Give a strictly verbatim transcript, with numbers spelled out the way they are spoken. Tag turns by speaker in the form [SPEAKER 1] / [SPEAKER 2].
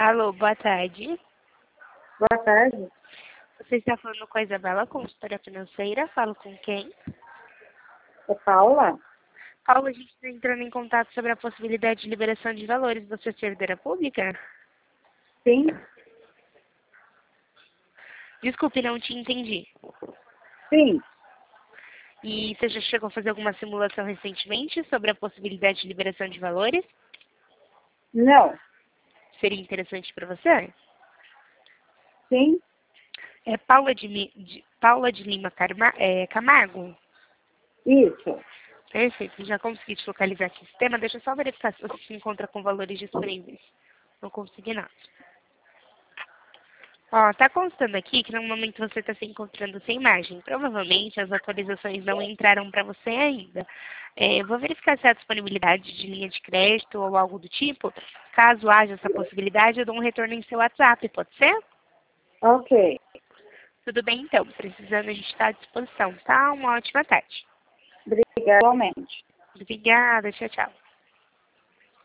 [SPEAKER 1] Alô, boa tarde.
[SPEAKER 2] Boa tarde.
[SPEAKER 1] Você está falando com a Isabela, consultora financeira. Falo com quem?
[SPEAKER 2] É Paula?
[SPEAKER 1] Paula, a gente está entrando em contato sobre a possibilidade de liberação de valores. Você é servidora pública?
[SPEAKER 2] Sim.
[SPEAKER 1] Desculpe, não te entendi.
[SPEAKER 2] Sim.
[SPEAKER 1] E você já chegou a fazer alguma simulação recentemente sobre a possibilidade de liberação de valores?
[SPEAKER 2] Não.
[SPEAKER 1] Seria interessante para você?
[SPEAKER 2] Sim.
[SPEAKER 1] É Paula de, Mi- de- Paula de Lima Carma- é, Camargo?
[SPEAKER 2] Isso.
[SPEAKER 1] Perfeito, já consegui te localizar aqui no sistema. Deixa eu só verificar se você se encontra com valores disponíveis. Não consegui nada. Ó, tá constando aqui que no momento você está se encontrando sem margem. Provavelmente as atualizações não entraram para você ainda. É, eu vou verificar se há disponibilidade de linha de crédito ou algo do tipo. Caso haja essa possibilidade, eu dou um retorno em seu WhatsApp, pode ser?
[SPEAKER 2] Ok.
[SPEAKER 1] Tudo bem então, precisando a gente está à disposição, tá? Uma ótima tarde.
[SPEAKER 2] Obrigada, igualmente.
[SPEAKER 1] Obrigada, tchau, tchau.